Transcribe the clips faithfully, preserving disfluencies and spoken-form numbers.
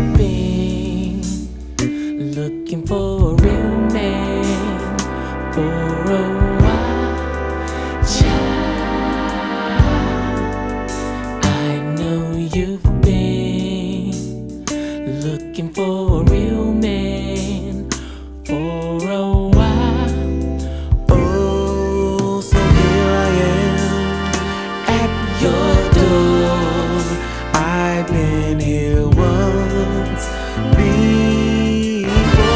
been looking for a real man for a while, child. I know you've been looking for a real man for a while. Oh, so here I am at your door. I've been here once before.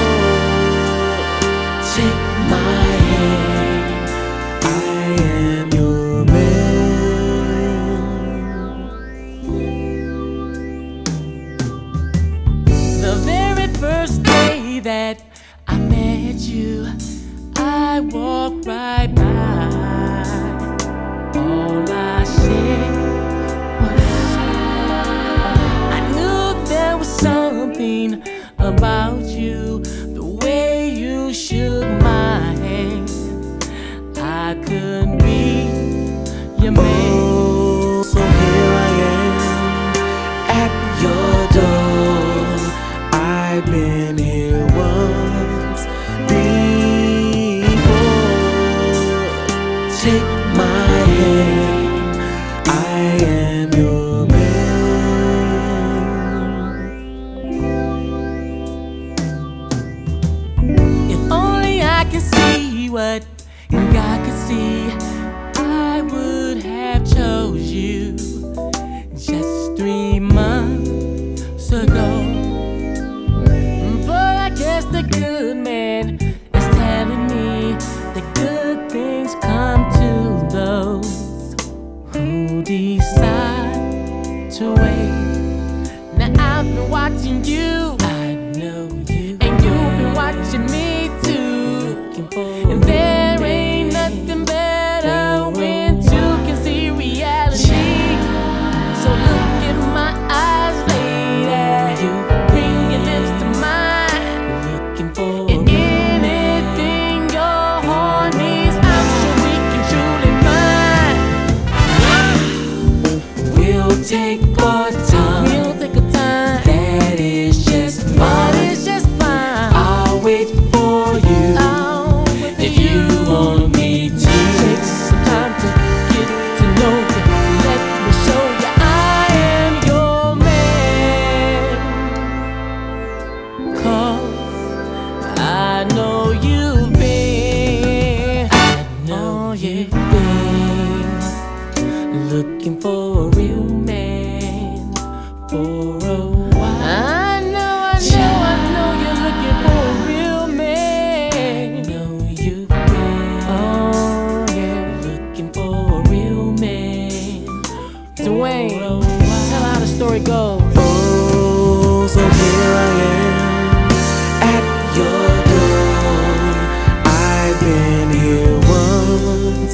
Take my hand, I am your man. The very first day that I met you, I walked right by. All I said was, I knew there was something about you, the way you shook my hand. I could be your man. Oh, so here I am at your door. I've been here once before. Take my hand, I am your man. If only I could see what God could see, I would have chose you just three months ago. But I guess the good man is telling me that good things come to those who decide to wait. Now I've been watching you, I know you, and you've been watching me too. And there ain't nothing better when two can see reality. So look in my eyes, lady, bring your lips to mine. Looking for and anything your heart needs, I'm sure we can truly find. We'll take our time. We'll take our time. That is just fine. That is just fine. I'll wait for you. I'll wait for if you. you want me to take some time to get to know you. Let me show you I am your man. 'Cause I know you've been, I know you've been looking for a real man for a while. I know, I know, I know you're looking for a real man. I know you've been, oh yeah, looking for a real man. Dwayne, tell how the story goes. Oh, so here I am at your door. I've been here once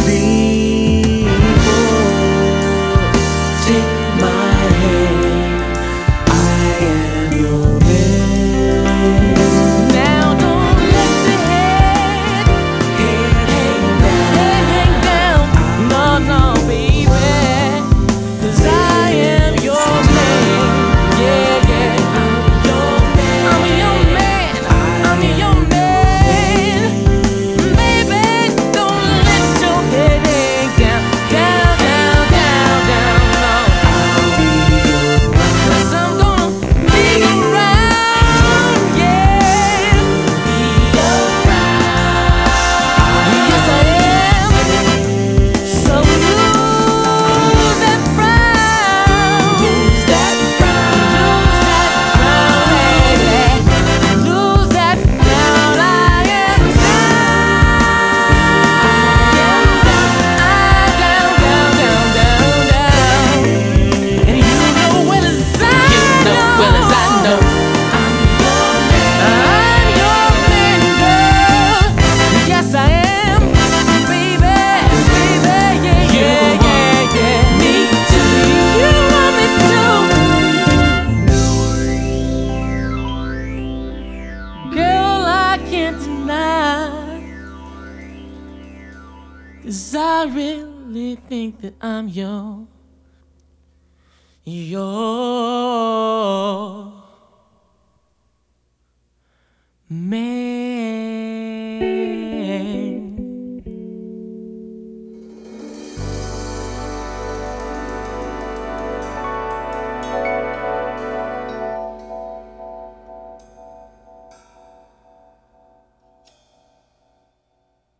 before. Take my hand, I am your man. Now don't let your head, head hang down, head hang down. No, no, baby, 'cause I am your man. Yeah, yeah, I'm your man. I'm your man. I'm your man. Baby, don't let your head hang down, down, down, down, down, no. I'll be around. 'Cause I'm gonna be around, yeah. Be around. Yes, I am. So lose that frown. Lose that frown. Lose that frown, baby. Lose that frown. I am down. I am down. I down, down, down, down. And you know well as I know. You know well as I know. I'm your man, girl. Yes, I am, baby, baby, yeah, yeah, yeah, yeah. Me too. You want me too. Girl, I can't deny, 'cause I really think that I'm your, your man.